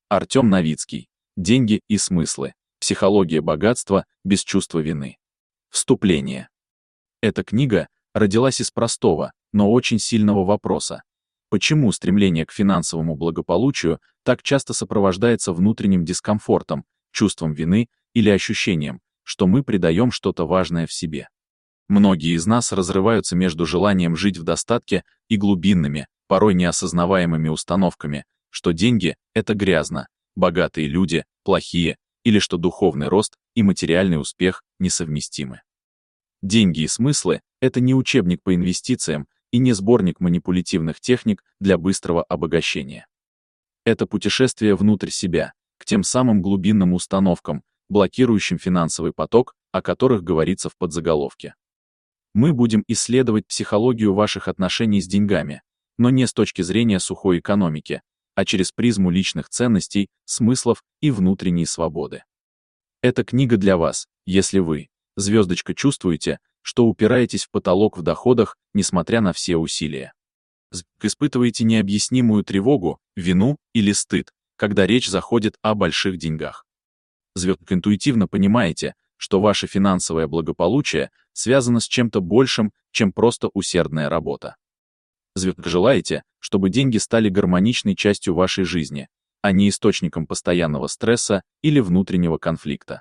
Артем Новицкий. Деньги и смыслы. Психология богатства без чувства вины. Вступление. Эта книга родилась из простого, но очень сильного вопроса. Почему стремление к финансовому благополучию так часто сопровождается внутренним дискомфортом, чувством вины или ощущением, что мы предаем что-то важное в себе? Многие из нас разрываются между желанием жить в достатке и глубинными, порой неосознаваемыми установками, что деньги — это грязно, богатые люди — плохие, или что духовный рост и материальный успех несовместимы. Деньги и смыслы — это не учебник по инвестициям и не сборник манипулятивных техник для быстрого обогащения. Это путешествие внутрь себя, к тем самым глубинным установкам, блокирующим финансовый поток, о которых говорится в подзаголовке. Мы будем исследовать психологию ваших отношений с деньгами, но не с точки зрения сухой экономики, а через призму личных ценностей, смыслов и внутренней свободы. Эта книга для вас, если вы, звездочка, чувствуете, что упираетесь в потолок в доходах, несмотря на все усилия. Испытываете необъяснимую тревогу, вину или стыд, когда речь заходит о больших деньгах. Интуитивно понимаете, что ваше финансовое благополучие связано с чем-то большим, чем просто усердная работа. Желаете, чтобы деньги стали гармоничной частью вашей жизни, а не источником постоянного стресса или внутреннего конфликта.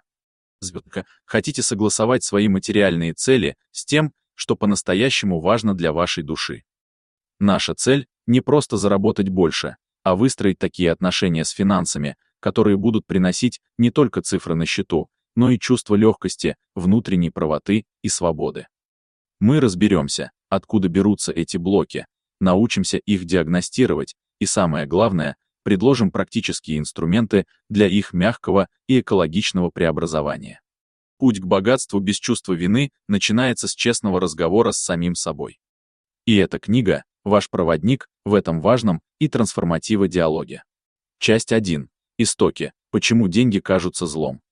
Хотите согласовать свои материальные цели с тем, что по-настоящему важно для вашей души. Наша цель — не просто заработать больше, а выстроить такие отношения с финансами, которые будут приносить не только цифры на счету, но и чувство легкости, внутренней правоты и свободы. Мы разберемся, откуда берутся эти блоки, научимся их диагностировать и, самое главное, предложим практические инструменты для их мягкого и экологичного преобразования. Путь к богатству без чувства вины начинается с честного разговора с самим собой. И эта книга — ваш проводник в этом важном и трансформативном диалоге. Часть 1. Истоки. Почему деньги кажутся злом.